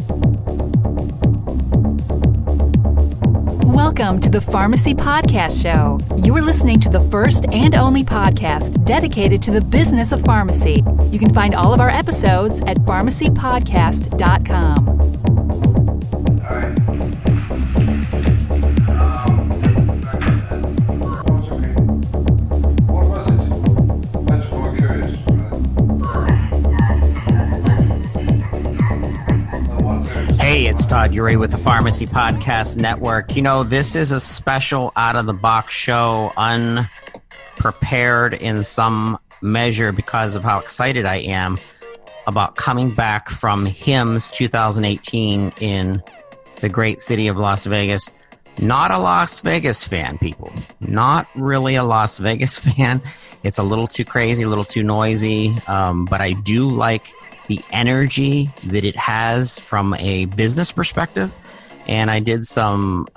Welcome to the Pharmacy Podcast Show. You are listening to the first and only podcast dedicated to the business of pharmacy. You can find all of our episodes at pharmacypodcast.com. All right. What was it? Much more curious. Hey, it's Todd Urey with the Pharmacy Podcast Network. You know, this is a special out-of-the-box show, unprepared in some measure because of how excited I am about coming back from HIMSS 2018 in the great city of Las Vegas. Not a Las Vegas fan, people. Not really a Las Vegas fan. It's a little too crazy, a little too noisy, but I do like the energy that it has from a business perspective. And I did some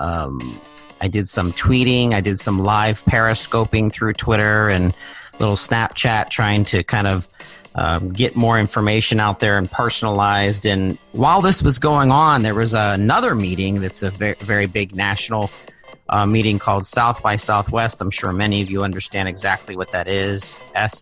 tweeting, I did some live periscoping through Twitter and little Snapchat, trying to kind of get more information out there and personalized. And while this was going on, there was another meeting that's a very, very big national meeting called South by Southwest. I'm sure many of you understand exactly what that is.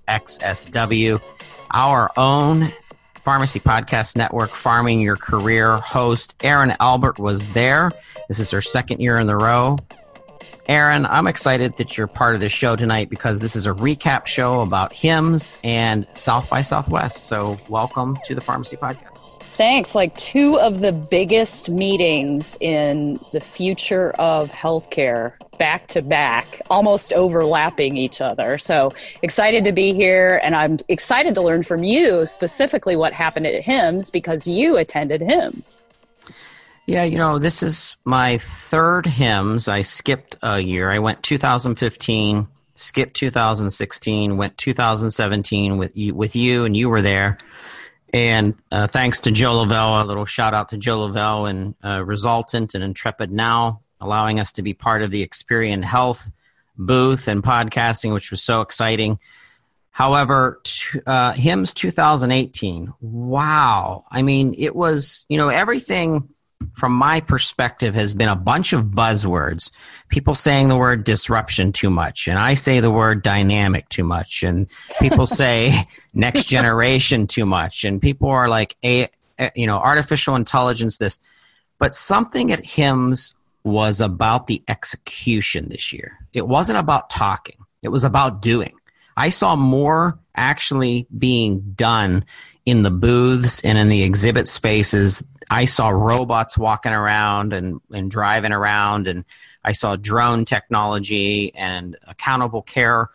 SXSW, our own Pharmacy Podcast Network, Farming Your Career host Erin Albert was there. This is her second year in a row. Erin, I'm excited that you're part of this show tonight because this is a recap show about HIMSS and South by Southwest. So welcome to the Pharmacy Podcast. Thanks. Like two of the biggest meetings in the future of healthcare back to back, almost overlapping each other. So excited to be here. And I'm excited to learn from you specifically what happened at HIMSS because you attended HIMSS. Yeah, you know, this is my third HIMSS. I skipped a year. I went 2015, skipped 2016, went 2017 with you, and you were there. And thanks to Joe Lavelle, a little shout out to Joe Lavelle and Resultant and Intrepid Now, allowing us to be part of the Experian Health booth and podcasting, which was so exciting. However, HIMSS 2018, wow. I mean, it was, you know, everything from my perspective has been a bunch of buzzwords. People saying the word disruption too much, and I say the word dynamic too much, and people say next generation too much, and people are like, artificial intelligence, this. But something at HIMSS was about the execution this year. It wasn't about talking. It was about doing. I saw more actually being done in the booths and in the exhibit spaces. I saw robots walking around and driving around, and I saw drone technology and accountable care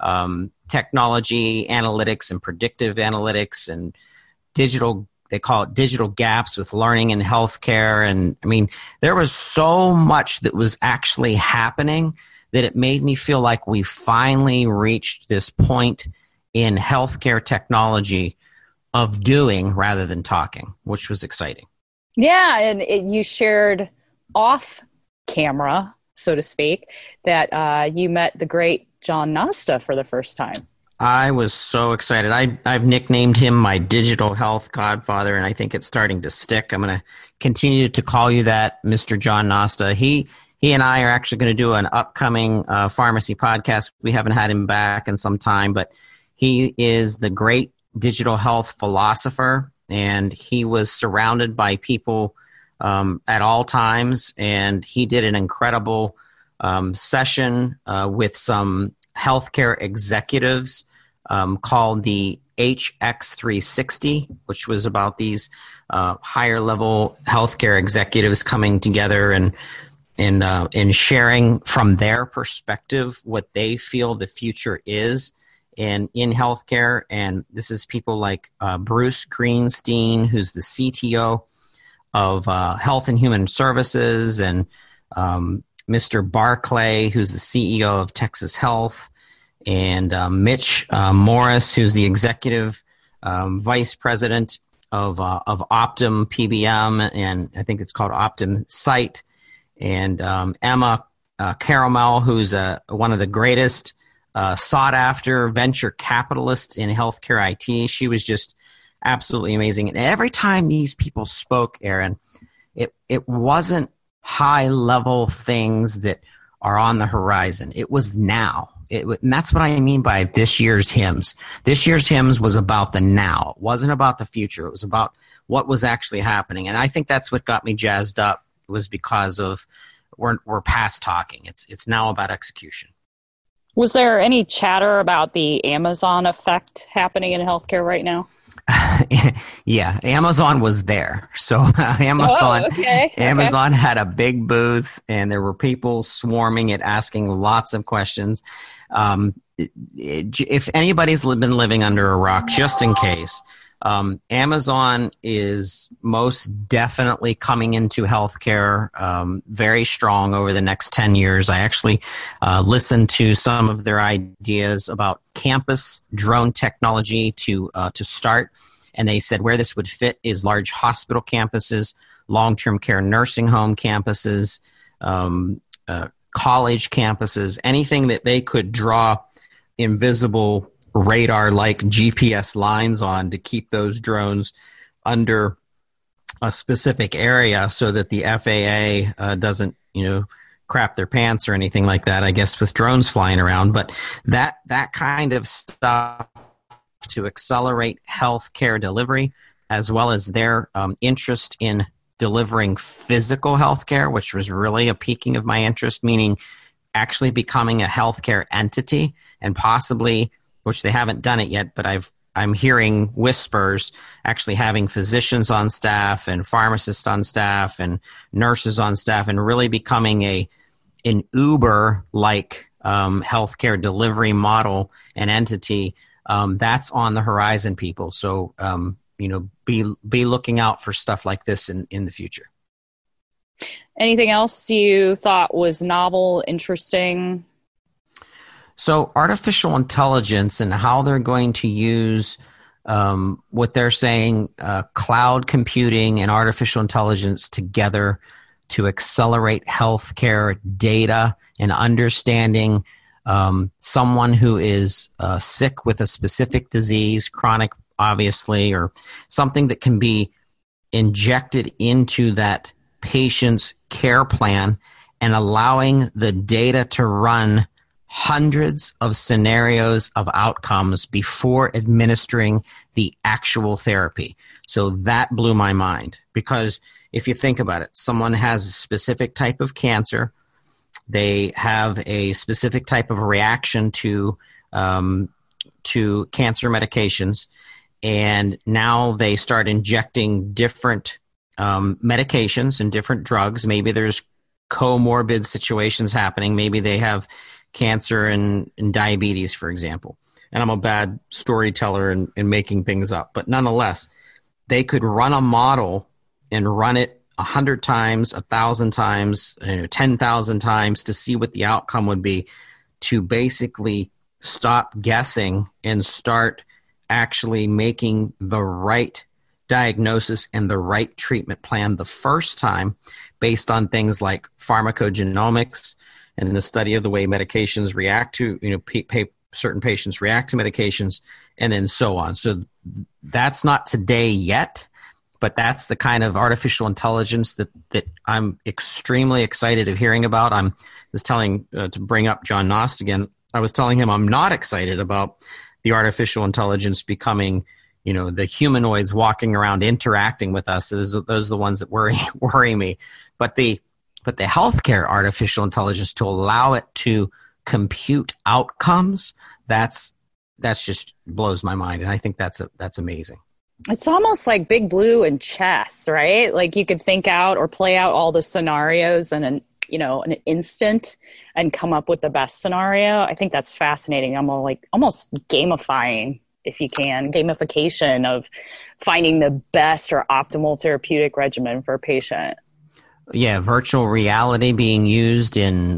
technology, analytics and predictive analytics and digital, they call it digital gaps with learning in healthcare. And I mean, there was so much that was actually happening that it made me feel like we finally reached this point in healthcare technology of doing rather than talking, which was exciting. Yeah, and you shared off camera, so to speak, that you met the great John Nosta for the first time. I was so excited. I've nicknamed him my digital health godfather, and I think it's starting to stick. I'm going to continue to call you that, Mr. John Nosta. He and I are actually going to do an upcoming pharmacy podcast. We haven't had him back in some time, but he is the great digital health philosopher, and he was surrounded by people at all times, and he did an incredible session with some healthcare executives called the HX360, which was about these higher level healthcare executives coming together and sharing from their perspective what they feel the future is in healthcare. And this is people like Bruce Greenstein, who's the CTO of Health and Human Services, and Mr. Barclay, who's the CEO of Texas Health, and Mitch Morris, who's the executive vice president of Optum PBM, and I think it's called Optum Site, and Emma Caramel, who's one of the greatest sought-after venture capitalists in healthcare IT. She was just absolutely amazing. And every time these people spoke, Aaron, it wasn't high level things that are on the horizon. It was now. And that's what I mean by this year's hymns. This year's hymns was about the now. It wasn't about the future. It was about what was actually happening. And I think that's what got me jazzed up, was because of we're past talking. It's now about execution. Was there any chatter about the Amazon effect happening in healthcare right now? Yeah, Amazon was there. So Amazon had a big booth, and there were people swarming it, asking lots of questions. If anybody's been living under a rock, just in case, Amazon is most definitely coming into healthcare very strong over the next 10 years. I actually listened to some of their ideas about campus drone technology to start, and they said where this would fit is large hospital campuses, long-term care nursing home campuses, college campuses, anything that they could draw invisible radar-like GPS lines on to keep those drones under a specific area so that the FAA doesn't, crap their pants or anything like that, I guess, with drones flying around. But that kind of stuff to accelerate healthcare delivery, as well as their interest in delivering physical healthcare, which was really a piquing of my interest, meaning actually becoming a healthcare entity, and possibly, which they haven't done it yet, but I'm hearing whispers, actually having physicians on staff and pharmacists on staff and nurses on staff, and really becoming an Uber-like healthcare delivery model and entity. That's on the horizon, people. So, be looking out for stuff like this in the future. Anything else you thought was novel, interesting? So artificial intelligence and how they're going to use what they're saying, cloud computing and artificial intelligence together to accelerate healthcare data and understanding someone who is sick with a specific disease, chronic obviously, or something that can be injected into that patient's care plan, and allowing the data to run hundreds of scenarios of outcomes before administering the actual therapy. So that blew my mind, because if you think about it, someone has a specific type of cancer, they have a specific type of reaction to cancer medications, and now they start injecting different medications and different drugs. Maybe there's comorbid situations happening. Maybe they have cancer and diabetes, for example. And I'm a bad storyteller in making things up. But nonetheless, they could run a model and run it 100 times, 1,000 times, 10,000 times to see what the outcome would be, to basically stop guessing and start actually making the right diagnosis and the right treatment plan the first time, based on things like pharmacogenomics and the study of the way medications react to, certain patients react to medications, and then so on. So that's not today yet, but that's the kind of artificial intelligence that I'm extremely excited of hearing about. I was telling, to bring up John Nost again, I was telling him I'm not excited about the artificial intelligence becoming, the humanoids walking around interacting with us. Those are the ones that worry me. But the healthcare artificial intelligence, to allow it to compute outcomes, that's just blows my mind, and I think that's amazing. It's almost like Big Blue and chess, right? Like you could think out or play out all the scenarios in an instant and come up with the best scenario. I think that's fascinating. I'm almost gamifying, if you can, gamification of finding the best or optimal therapeutic regimen for a patient. Yeah, virtual reality being used in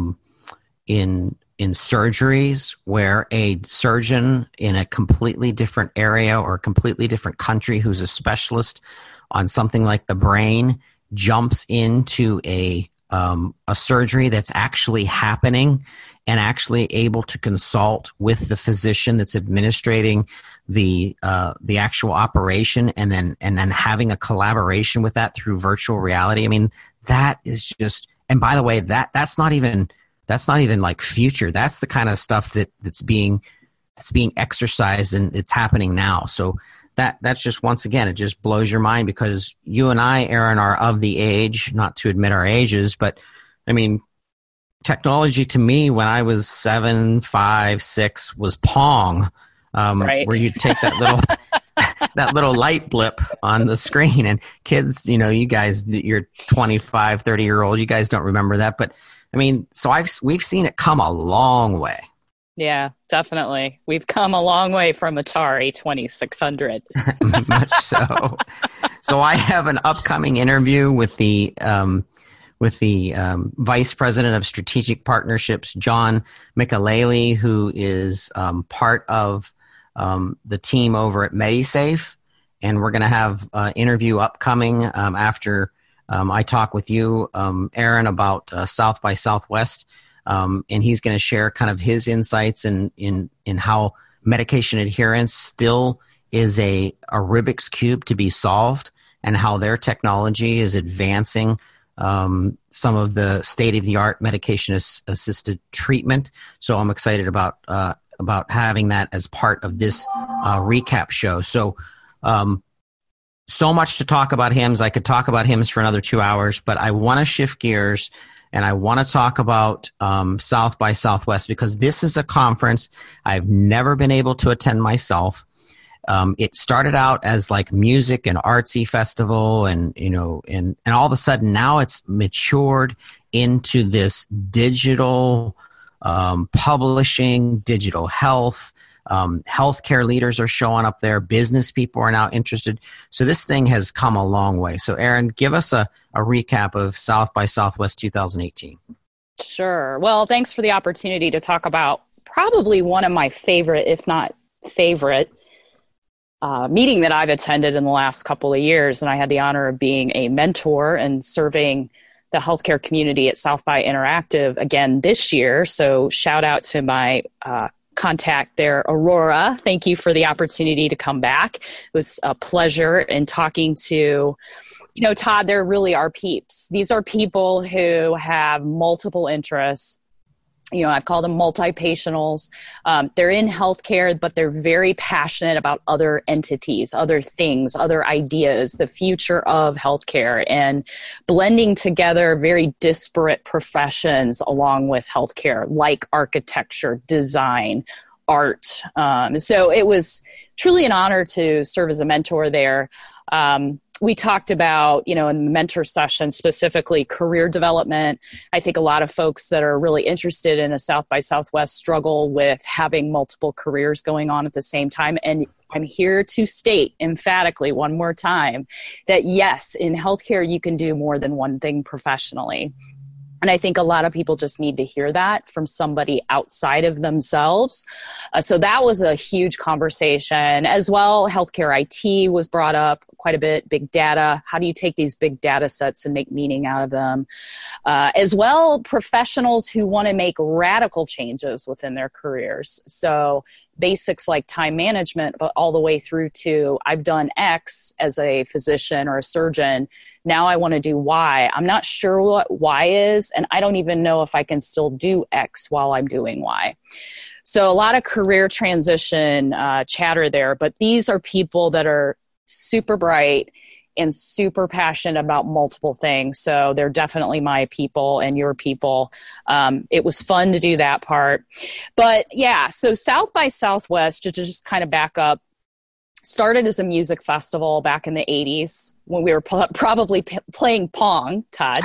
surgeries, where a surgeon in a completely different area or a completely different country who's a specialist on something like the brain jumps into a a surgery that's actually happening and actually able to consult with the physician that's administrating the actual operation, and then having a collaboration with that through virtual reality. I mean, that is just, and by the way, that's not even like future. That's the kind of stuff that's being exercised, and it's happening now. So that's just, once again, it just blows your mind, because you and I, Aaron, are of the age, not to admit our ages, but I mean, technology to me when I was 7, 5, 6 was Pong, right, where you take that little that little light blip on the screen, and kids, you guys, you're 25, 30-year-old, you guys don't remember that, but I mean, so we've seen it come a long way. Yeah, definitely. We've come a long way from Atari 2600. Much so. So I have an upcoming interview with the Vice President of Strategic Partnerships, John Michaeli, who is part of the team over at MediSafe. And we're going to have an interview upcoming after I talk with you, Aaron, about South by Southwest. And he's going to share kind of his insights in how medication adherence still is a Rubik's Cube to be solved, and how their technology is advancing some of the state-of-the-art medication-assisted treatment. So I'm excited about having that as part of this recap show. So much to talk about HIMSS. I could talk about HIMSS for another 2 hours, but I want to shift gears. And I want to talk about South by Southwest, because this is a conference I've never been able to attend myself. It started out as like music and artsy festival, and all of a sudden now it's matured into this digital publishing, digital health. Healthcare leaders are showing up there. Business people are now interested. So this thing has come a long way. So Aaron, give us a recap of South by Southwest 2018. Sure. Well, thanks for the opportunity to talk about probably one of my favorite, if not favorite, meeting that I've attended in the last couple of years. And I had the honor of being a mentor and serving the healthcare community at South by Interactive again this year. So shout out to my contact there, Aurora. Thank you for the opportunity to come back. It was a pleasure in talking to, Todd, they're really our peeps. These are people who have multiple interests. I've called them multi-patientals. They're in healthcare, but they're very passionate about other entities, other things, other ideas, the future of healthcare, and blending together very disparate professions along with healthcare, like architecture, design, art. So it was truly an honor to serve as a mentor there. We talked about, in the mentor session, specifically career development. I think a lot of folks that are really interested in a South by Southwest struggle with having multiple careers going on at the same time. And I'm here to state emphatically one more time that yes, in healthcare, you can do more than one thing professionally. And I think a lot of people just need to hear that from somebody outside of themselves. So that was a huge conversation. As well, healthcare IT was brought up quite a bit, big data. How do you take these big data sets and make meaning out of them? As well, professionals who want to make radical changes within their careers. So basics like time management, but all the way through to I've done X as a physician or a surgeon. Now I want to do Y. I'm not sure what Y is, and I don't even know if I can still do X while I'm doing Y. So a lot of career transition chatter there, but these are people that are super bright and super passionate about multiple things. So they're definitely my people and your people. It was fun to do that part. But yeah, so South by Southwest, to just kind of back up, started as a music festival back in the 80s when we were probably playing Pong, Todd.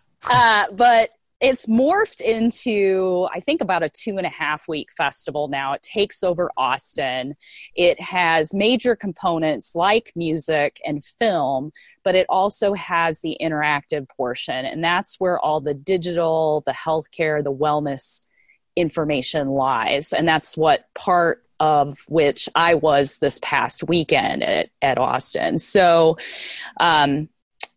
But it's morphed into, I think, about a 2.5-week festival now. It takes over Austin. It has major components like music and film, but it also has the interactive portion. And that's where all the digital, the healthcare, the wellness information lies. And that's what part of which I was this past weekend at Austin. So,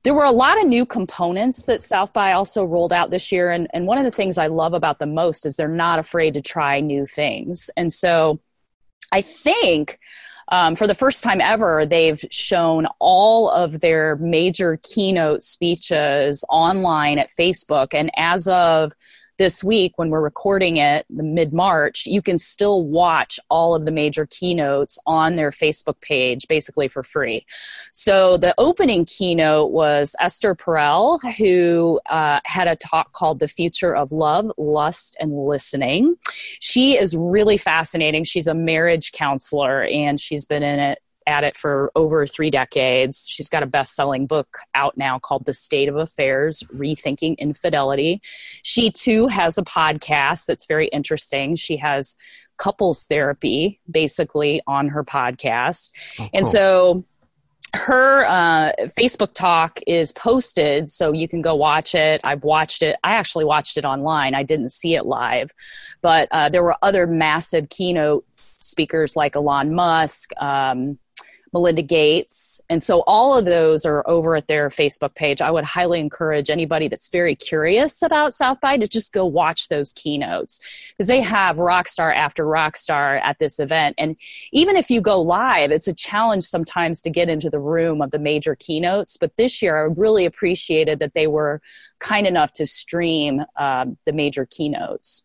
There were a lot of new components that South by also rolled out this year. And one of the things I love about them most is they're not afraid to try new things. And so I think for the first time ever, they've shown all of their major keynote speeches online at Facebook. And as of this week, when we're recording it, the mid-March, you can still watch all of the major keynotes on their Facebook page, basically for free. So the opening keynote was Esther Perel, who had a talk called The Future of Love, Lust, and Listening. She is really fascinating. She's a marriage counselor, and she's been at it for over 3 decades. She's got a best-selling book out now called The State of Affairs, Rethinking Infidelity. She too has a podcast that's very interesting. She has couples therapy basically on her podcast. Oh, cool. And so her Facebook talk is posted, so you can go watch it. I've watched it. I actually watched it online. I didn't see it live, but there were other massive keynote speakers like Elon Musk, Melinda Gates. And so all of those are over at their Facebook page. I would highly encourage anybody that's very curious about South by to just go watch those keynotes, because they have rock star after rock star at this event. And even if you go live, it's a challenge sometimes to get into the room of the major keynotes. But this year, I really appreciated that they were kind enough to stream the major keynotes.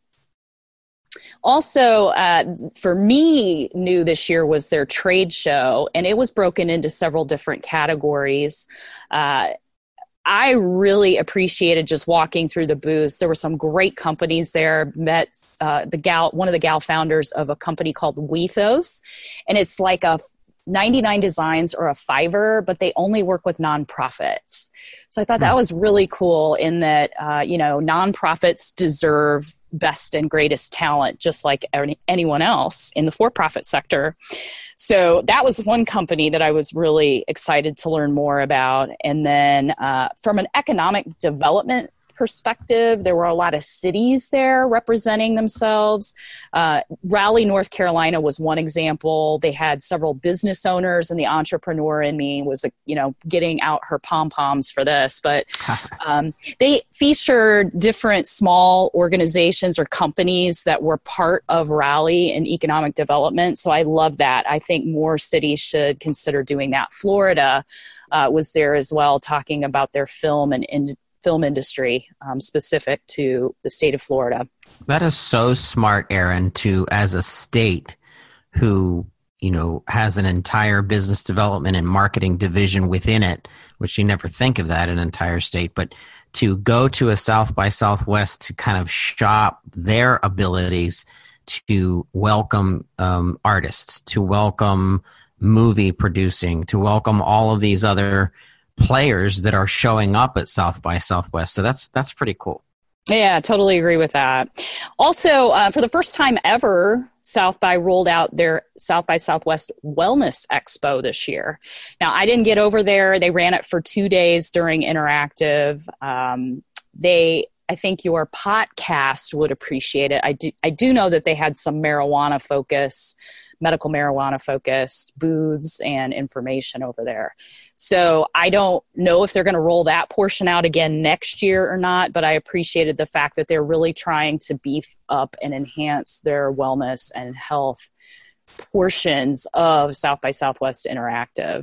Also, for me, new this year was their trade show, and it was broken into several different categories. I really appreciated just walking through the booths. There were some great companies there. Met one of the gal founders of a company called Wethos, and it's like a 99 Designs or a Fiverr, but they only work with nonprofits. So I thought that was really cool in that, nonprofits deserve best and greatest talent, just like anyone else in the for-profit sector. So that was one company that I was really excited to learn more about. And then from an economic development perspective, there were a lot of cities there representing themselves. Raleigh, North Carolina was one example. They had several business owners, and the entrepreneur in me was, getting out her pom-poms for this. But they featured different small organizations or companies that were part of Raleigh and economic development. So I love that. I think more cities should consider doing that. Florida was there as well, talking about their film industry specific to the state of Florida. That is so smart, Erin, as a state who, has an entire business development and marketing division within it, which you never think of that, an entire state, but to go to a South by Southwest to kind of shop their abilities to welcome artists, to welcome movie producing, to welcome all of these other players that are showing up at South by Southwest. So that's pretty cool. Yeah, totally agree with that. Also, for the first time ever, South by rolled out their South by Southwest Wellness Expo this year. Now, I didn't get over there. They ran it for 2 days during Interactive. I think your podcast would appreciate it. I do know that they had some medical marijuana focused booths and information over there. So I don't know if they're going to roll that portion out again next year or not, but I appreciated the fact that they're really trying to beef up and enhance their wellness and health portions of South by Southwest Interactive.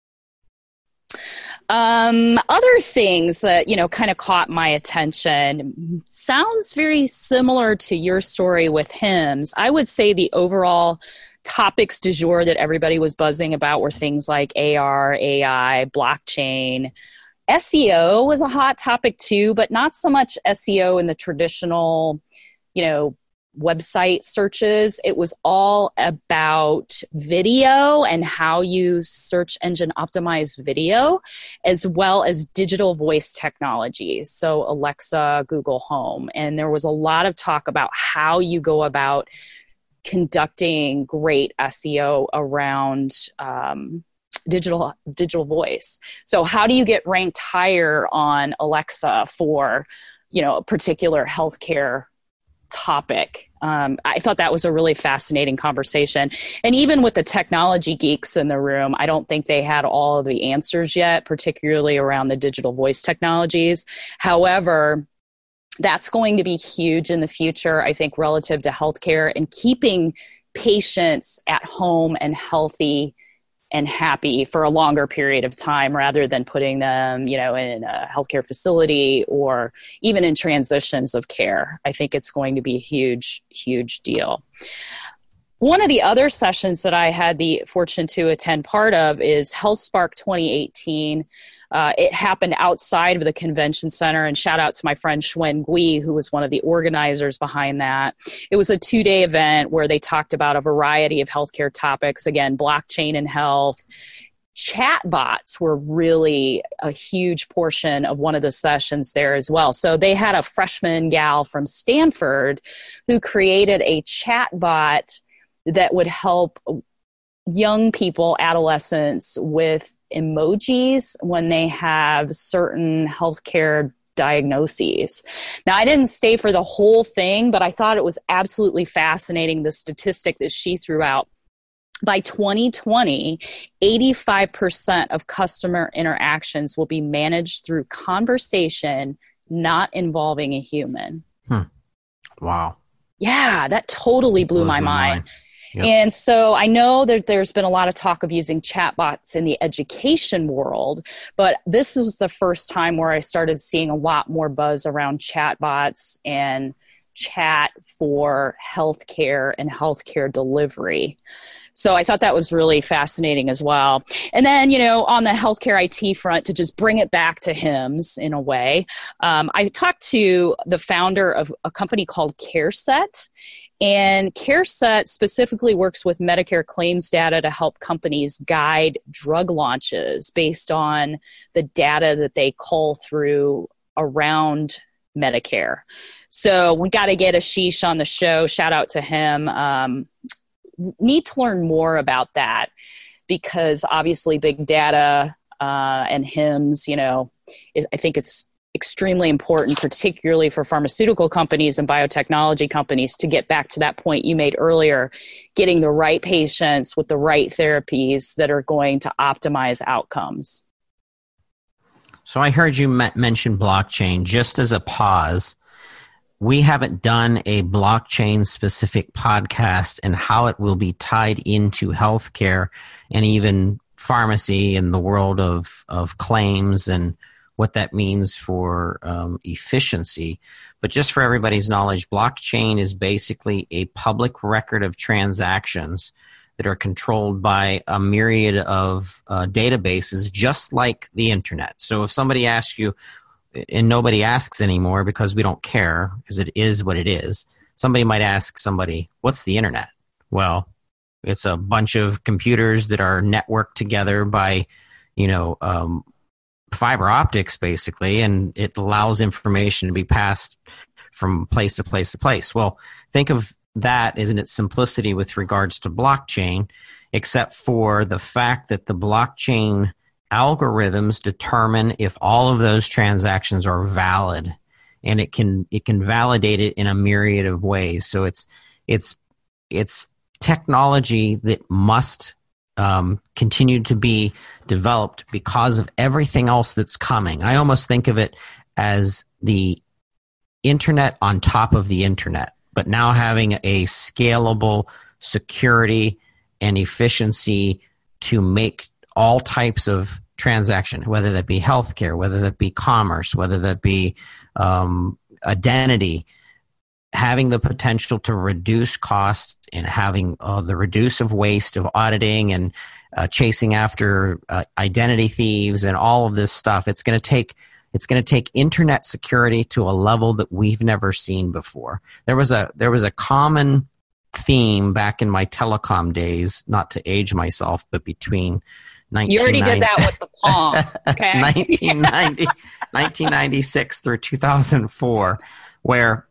Other things that, kind of caught my attention sounds very similar to your story with HIMSS. I would say the overall topics du jour that everybody was buzzing about were things like AR, AI, blockchain. SEO was a hot topic too, but not so much SEO in the traditional, website searches. It was all about video and how you search engine optimize video, as well as digital voice technologies. So Alexa, Google Home. And there was a lot of talk about how you go about conducting great SEO around digital voice. So how do you get ranked higher on Alexa for, a particular healthcare topic. I thought that was a really fascinating conversation. And even with the technology geeks in the room, I don't think they had all of the answers yet, particularly around the digital voice technologies. However, that's going to be huge in the future, I think, relative to healthcare and keeping patients at home and healthy and happy for a longer period of time rather than putting them, in a healthcare facility or even in transitions of care. I think it's going to be a huge, huge deal. One of the other sessions that I had the fortune to attend part of is HealthSpark 2018. It happened outside of the convention center, and shout out to my friend Xuan Gui, who was one of the organizers behind that. It was a 2-day event where they talked about a variety of healthcare topics. Again, blockchain and health. Chatbots were really a huge portion of one of the sessions there as well. So they had a freshman gal from Stanford who created a chatbot that would help young people, adolescents, with emojis when they have certain healthcare diagnoses. Now, I didn't stay for the whole thing, but I thought it was absolutely fascinating, the statistic that she threw out. By 2020, 85% of customer interactions will be managed through conversation, not involving a human. Wow. Yeah, that totally blew my mind. Yep. And so I know that there's been a lot of talk of using chatbots in the education world, but this was the first time where I started seeing a lot more buzz around chatbots and chat for healthcare and healthcare delivery. So I thought that was really fascinating as well. And then, on the healthcare IT front, to just bring it back to HIMSS in a way, I talked to the founder of a company called CareSet. And CareSet specifically works with Medicare claims data to help companies guide drug launches based on the data that they cull through around Medicare. So we got to get Ashish on the show. Shout out to him. Need to learn more about that because obviously big data and HIMSS, I think it's extremely important, particularly for pharmaceutical companies and biotechnology companies, to get back to that point you made earlier, getting the right patients with the right therapies that are going to optimize outcomes. So I heard you mention blockchain. Just as a pause, we haven't done a blockchain-specific podcast and how it will be tied into healthcare and even pharmacy and the world of claims and what that means for efficiency. But just for everybody's knowledge, blockchain is basically a public record of transactions that are controlled by a myriad of databases, just like the internet. So if somebody asks you, and nobody asks anymore because we don't care, because it is what it is, somebody might ask somebody, what's the internet? Well, it's a bunch of computers that are networked together by, fiber optics, basically, and it allows information to be passed from place to place to place. Well, think of that as in its simplicity with regards to blockchain, except for the fact that the blockchain algorithms determine if all of those transactions are valid, and it can validate it in a myriad of ways. So it's technology that must continue to be developed because of everything else that's coming. I almost think of it as the internet on top of the internet, but now having a scalable security and efficiency to make all types of transaction, whether that be healthcare, whether that be commerce, whether that be identity, having the potential to reduce costs and having the reduce of waste of auditing and chasing after identity thieves and all of this stuff. It's going to take internet security to a level that we've never seen before. There was a common theme back in my telecom days, not to age myself, but between 1990, you already did that with the Palm. Okay. 1996 through 2004, where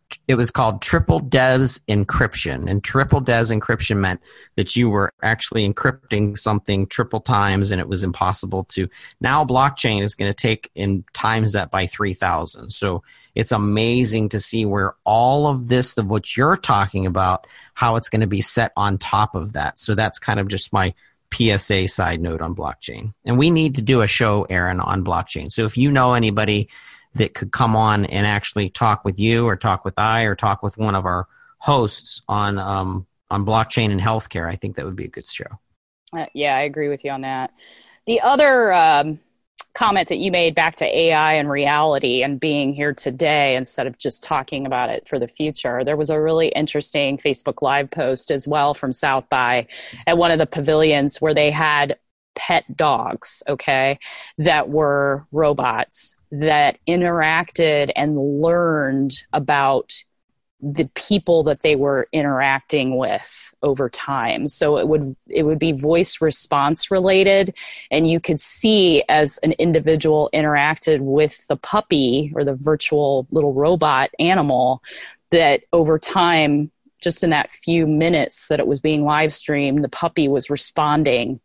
it was called triple DES encryption, and triple DES encryption meant that you were actually encrypting something triple times, and it was impossible to. Now blockchain is going to take and times that by 3,000. So it's amazing to see where all of this, of what you're talking about, how it's going to be set on top of that. So that's kind of just my PSA side note on blockchain. And we need to do a show, Aaron, on blockchain. So if you know anybody that could come on and actually talk with you or talk with or talk with one of our hosts on blockchain and healthcare, I think that would be a good show. Yeah, I agree with you on that. The other comment that you made back to AI and reality and being here today instead of just talking about it for the future, there was a really interesting Facebook Live post as well from South by at one of the pavilions where they had pet dogs, okay, that were robots that interacted and learned about the people that they were interacting with over time. So it would be voice response related, and you could see as an individual interacted with the puppy or the virtual little robot animal that over time, just in that few minutes that it was being live streamed, the puppy was responding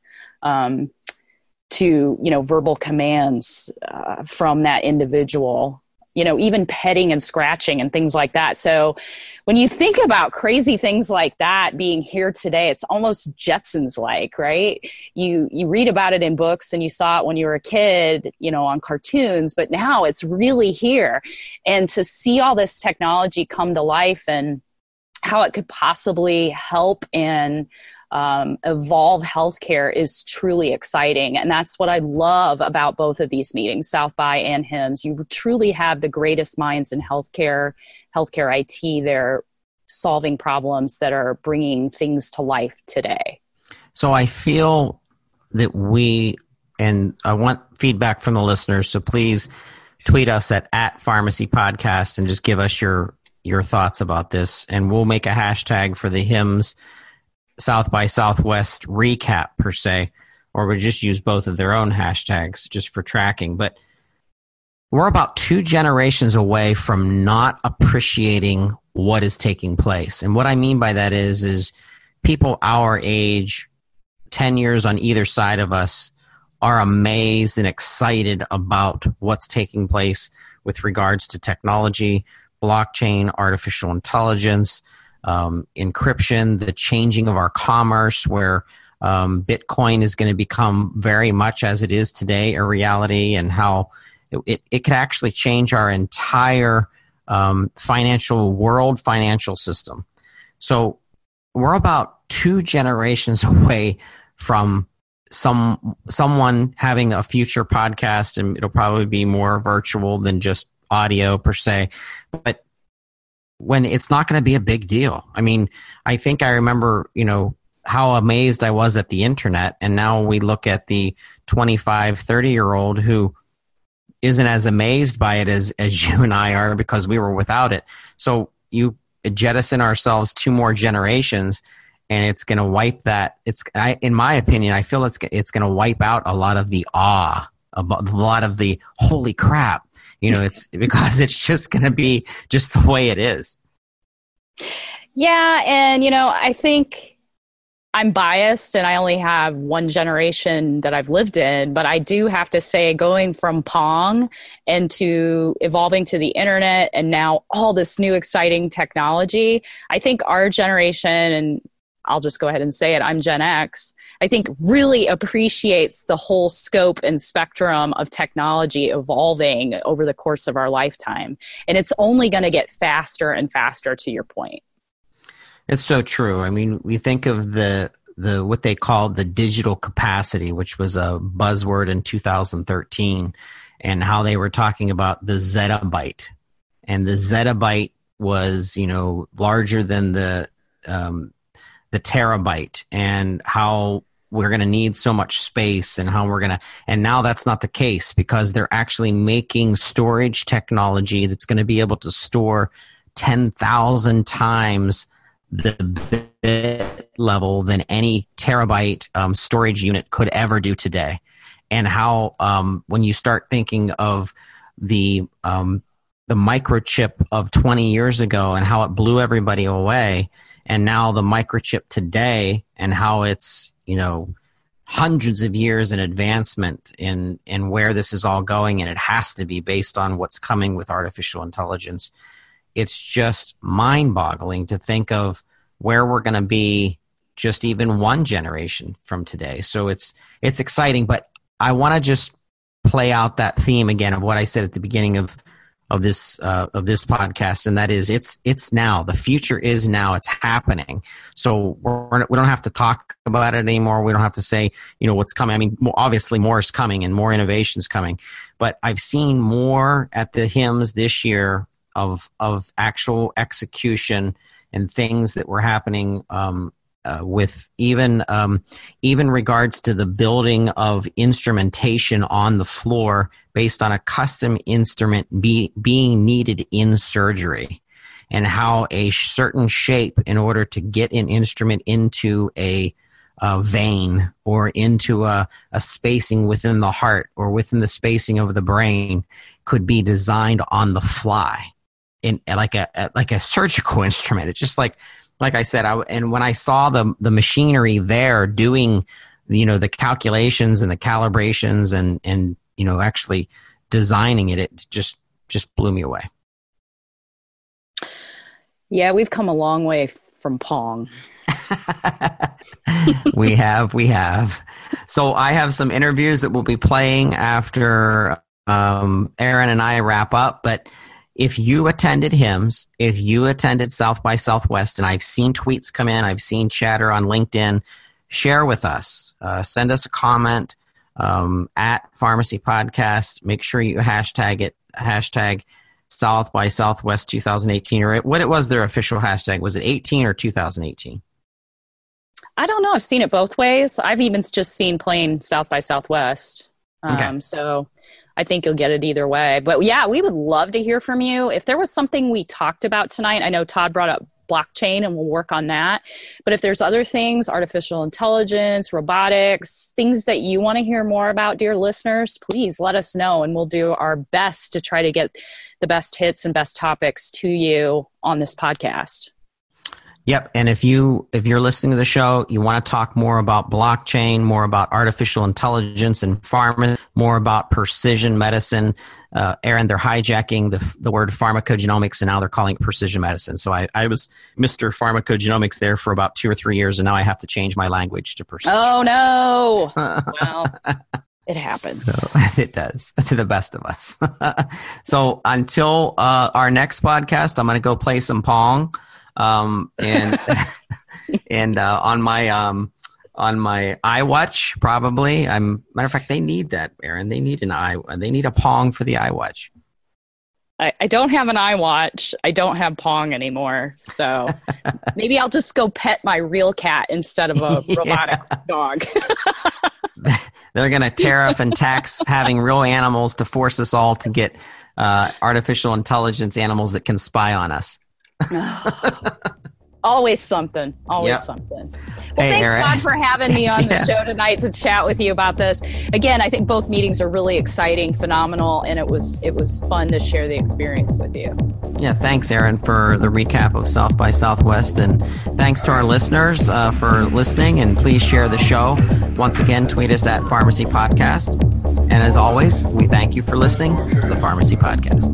to, verbal commands from that individual, even petting and scratching and things like that. So when you think about crazy things like that being here today, it's almost Jetsons-like, right? You read about it in books and you saw it when you were a kid, on cartoons, but now it's really here. And to see all this technology come to life and how it could possibly help and evolve healthcare is truly exciting. And that's what I love about both of these meetings, South by and HIMSS. You truly have the greatest minds in healthcare IT. They're solving problems that are bringing things to life today. So I feel that and I want feedback from the listeners, so please tweet us at Pharmacy Podcast and just give us your thoughts about this. And we'll make a hashtag for the HIMSS South by Southwest recap per se, or we just use both of their own hashtags just for tracking. But we're about 2 generations away from not appreciating what is taking place. And what I mean by that is people our age, 10 years on either side of us, are amazed and excited about what's taking place with regards to technology, blockchain, artificial intelligence, encryption, the changing of our commerce, where Bitcoin is going to become very much as it is today a reality, and how it could actually change our entire financial system. So we're about 2 generations away from someone having a future podcast, and it'll probably be more virtual than just audio per se, but when it's not going to be a big deal. I mean, I think I remember, how amazed I was at the internet, and now we look at the 25, 30-year-old who isn't as amazed by it as you and I are because we were without it. So you jettison ourselves 2 more generations, and it's going to wipe that. In my opinion, I feel it's going to wipe out a lot of the awe, about a lot of the holy crap. It's because it's just going to be just the way it is. Yeah. And, I think I'm biased and I only have one generation that I've lived in, but I do have to say, going from Pong and to evolving to the internet and now all this new exciting technology, I think our generation, and I'll just go ahead and say it, I'm Gen X, I think really appreciates the whole scope and spectrum of technology evolving over the course of our lifetime. And it's only going to get faster and faster, to your point. It's so true. I mean, we think of the what they called the digital capacity, which was a buzzword in 2013, and how they were talking about the zettabyte. And the zettabyte was, larger than the terabyte, and how we're going to need so much space, and and now that's not the case, because they're actually making storage technology that's going to be able to store 10,000 times the bit level than any terabyte storage unit could ever do today. And how when you start thinking of the microchip of 20 years ago and how it blew everybody away, and now the microchip today and how it's, hundreds of years in advancement in where this is all going, and it has to be based on what's coming with artificial intelligence. It's just mind-boggling to think of where we're going to be just even one generation from today. So it's exciting, but I want to just play out that theme again of what I said at the beginning of this podcast, and that is it's now. The future is now. It's happening. So we don't have to talk about it anymore. We don't have to say what's coming. I mean, obviously more is coming and more innovation's coming. But I've seen more at the HIMSS this year of actual execution and things that were happening with even regards to the building of instrumentation on the floor based on a custom instrument being needed in surgery, and how a certain shape in order to get an instrument into a vein or into a spacing within the heart or within the spacing of the brain could be designed on the fly in like a surgical instrument. It's just like I said, and when I saw the machinery there doing, the calculations and the calibrations and actually designing it just blew me away. Yeah, we've come a long way from Pong. We have. So I have some interviews that we'll be playing after Aaron and I wrap up, but if you attended HIMSS, if you attended South by Southwest, and I've seen tweets come in, I've seen chatter on LinkedIn, share with us. Send us a comment at Pharmacy Podcast. Make sure you hashtag it, hashtag South by Southwest 2018. Or what it was their official hashtag. Was it 18 or 2018? I don't know. I've seen it both ways. I've even just seen plain South by Southwest. Okay. So I think you'll get it either way. But yeah, we would love to hear from you. If there was something we talked about tonight, I know Todd brought up blockchain and we'll work on that. But if there's other things, artificial intelligence, robotics, things that you want to hear more about, dear listeners, please let us know, and we'll do our best to try to get the best hits and best topics to you on this podcast. Yep. And if you're listening to the show, you want to talk more about blockchain, more about artificial intelligence and pharma, more about precision medicine. Aaron, they're hijacking the word pharmacogenomics, and now they're calling it precision medicine. So I was Mr. Pharmacogenomics there for about 2 or 3 years, and now I have to change my language to precision. Oh, no. Well, it happens. So, it does, to the best of us. So until our next podcast, I'm going to go play some Pong. And on my iWatch, probably. Matter of fact, they need that, Aaron. They need they need a Pong for the iWatch. I don't have an iWatch. I don't have Pong anymore. So maybe I'll just go pet my real cat instead of a robotic dog. They're going to tariff and tax having real animals to force us all to get artificial intelligence animals that can spy on us. Always something. Something. Well, thanks, Aaron. Todd, for having me on the show tonight to chat with you about this. Again, I think both meetings are really exciting, phenomenal, and it was fun to share the experience with you. Yeah, thanks, Aaron, for the recap of South by Southwest, and thanks to our listeners for listening, and please share the show. Once again, tweet us at Pharmacy Podcast. And as always, we thank you for listening to the Pharmacy Podcast.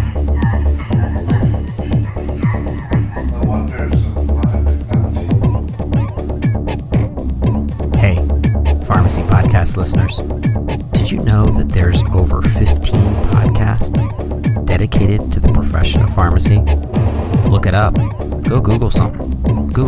Hey, Pharmacy Podcast listeners. Did you know that there's over 15 podcasts dedicated to the profession of pharmacy? Look it up. Go Google something. Google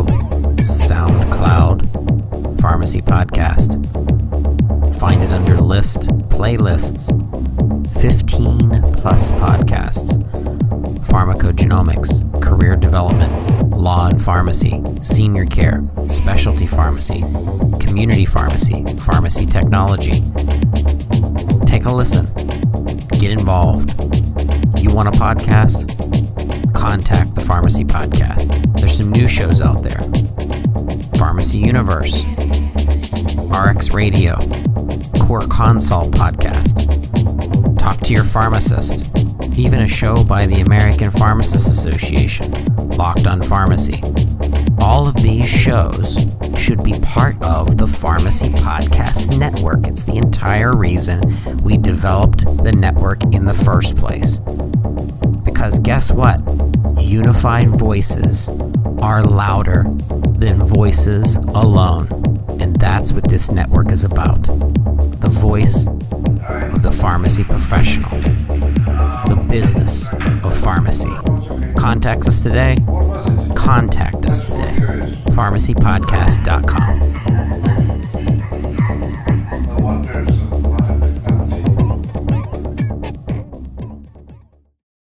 SoundCloud Pharmacy Podcast. Find it under list, playlists, 15 plus podcasts. Pharmacogenomics, career development, law and pharmacy, senior care, specialty pharmacy, community pharmacy, pharmacy technology. Take a listen. Get involved. You want a podcast? Contact the Pharmacy Podcast. There's some new shows out there. Pharmacy Universe, RX Radio, Core Consult Podcast. Talk to your pharmacist. even a show by the American Pharmacists Association, Locked on Pharmacy. All of these shows should be part of the Pharmacy Podcast Network. It's the entire reason we developed the network in the first place. Because guess what? Unified voices are louder than voices alone. And that's what this network is about. The voice of the pharmacy professional. The business of pharmacy. Contact us today. Contact us today. PharmacyPodcast.com.